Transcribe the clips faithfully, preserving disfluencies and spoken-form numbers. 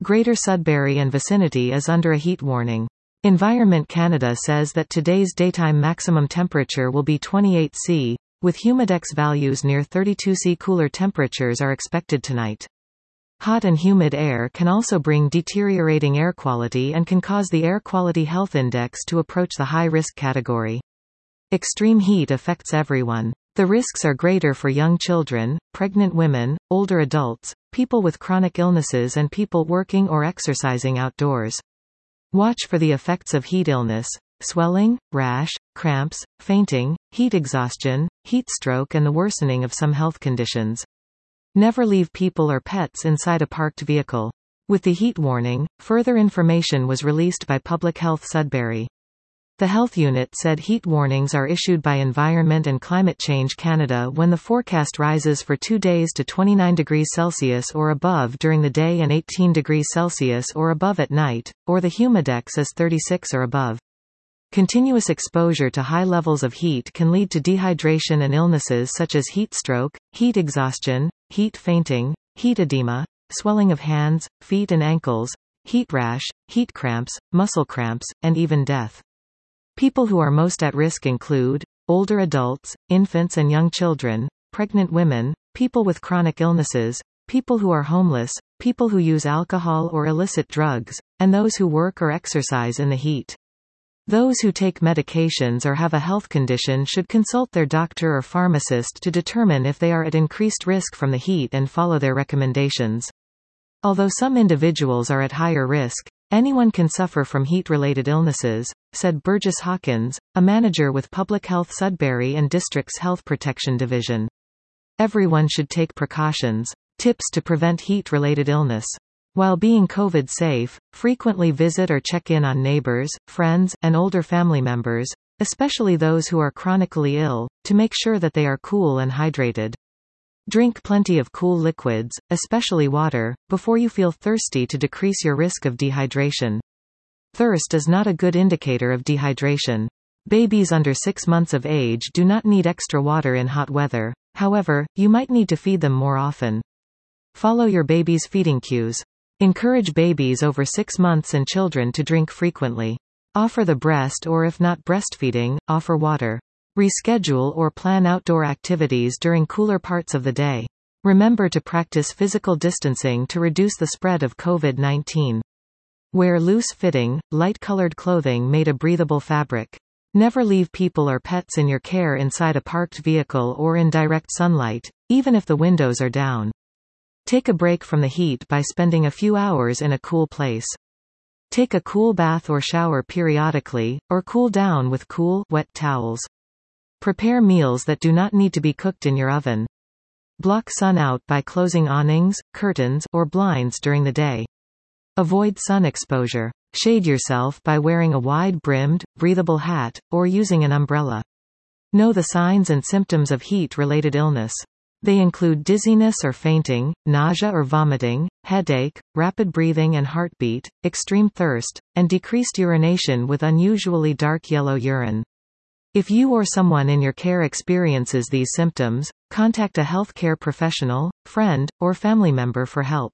Greater Sudbury and vicinity is under a heat warning. Environment Canada says that today's daytime maximum temperature will be twenty-eight Celsius, with humidex values near thirty-two Celsius. Cooler temperatures are expected tonight. Hot and humid air can also bring deteriorating air quality and can cause the Air Quality Health Index to approach the high-risk category. Extreme heat affects everyone. The risks are greater for young children, pregnant women, older adults, people with chronic illnesses and people working or exercising outdoors. Watch for the effects of heat illness: swelling, rash, cramps, fainting, heat exhaustion, heat stroke and the worsening of some health conditions. Never leave people or pets inside a parked vehicle. With the heat warning, further information was released by Public Health Sudbury. The health unit said heat warnings are issued by Environment and Climate Change Canada when the forecast rises for two days to twenty-nine degrees Celsius or above during the day and eighteen degrees Celsius or above at night, or the humidex is thirty-six or above. Continuous exposure to high levels of heat can lead to dehydration and illnesses such as heat stroke, heat exhaustion, heat fainting, heat edema, swelling of hands, feet and ankles, heat rash, heat cramps, muscle cramps, and even death. People who are most at risk include older adults, infants and young children, pregnant women, people with chronic illnesses, people who are homeless, people who use alcohol or illicit drugs, and those who work or exercise in the heat. Those who take medications or have a health condition should consult their doctor or pharmacist to determine if they are at increased risk from the heat and follow their recommendations. Although some individuals are at higher risk, anyone can suffer from heat-related illnesses, said Burgess Hawkins, a manager with Public Health Sudbury and District's Health Protection Division. Everyone should take precautions. Tips to prevent heat-related illness. While being COVID safe, frequently visit or check in on neighbors, friends, and older family members, especially those who are chronically ill, to make sure that they are cool and hydrated. Drink plenty of cool liquids, especially water, before you feel thirsty to decrease your risk of dehydration. Thirst is not a good indicator of dehydration. Babies under six months of age do not need extra water in hot weather. However, you might need to feed them more often. Follow your baby's feeding cues. Encourage babies over six months and children to drink frequently. Offer the breast or if not breastfeeding, offer water. Reschedule or plan outdoor activities during cooler parts of the day. Remember to practice physical distancing to reduce the spread of COVID nineteen. Wear loose-fitting, light-colored clothing made of breathable fabric. Never leave people or pets in your care inside a parked vehicle or in direct sunlight, even if the windows are down. Take a break from the heat by spending a few hours in a cool place. Take a cool bath or shower periodically, or cool down with cool, wet towels. Prepare meals that do not need to be cooked in your oven. Block sun out by closing awnings, curtains, or blinds during the day. Avoid sun exposure. Shade yourself by wearing a wide-brimmed, breathable hat, or using an umbrella. Know the signs and symptoms of heat-related illness. They include dizziness or fainting, nausea or vomiting, headache, rapid breathing and heartbeat, extreme thirst, and decreased urination with unusually dark yellow urine. If you or someone in your care experiences these symptoms, contact a healthcare professional, friend, or family member for help.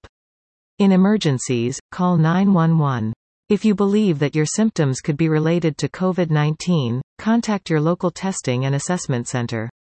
In emergencies, call nine one one. If you believe that your symptoms could be related to COVID nineteen, contact your local testing and assessment center.